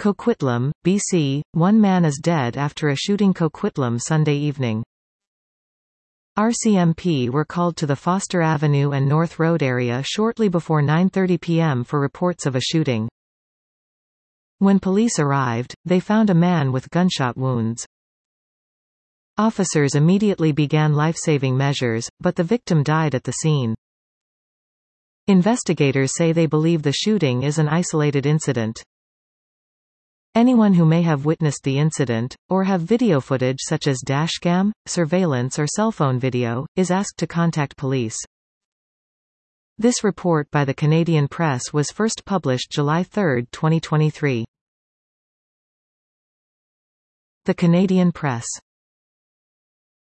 Coquitlam, BC, one man is dead after a shooting. Coquitlam Sunday evening. RCMP were called to the Foster Avenue and North Road area shortly before 9:30 p.m. for reports of a shooting. When police arrived, they found a man with gunshot wounds. Officers immediately began life-saving measures, but the victim died at the scene. Investigators say they believe the shooting is an isolated incident. Anyone who may have witnessed the incident, or have video footage such as dashcam, surveillance or cell phone video, is asked to contact police. This report by the Canadian Press was first published July 3, 2023. The Canadian Press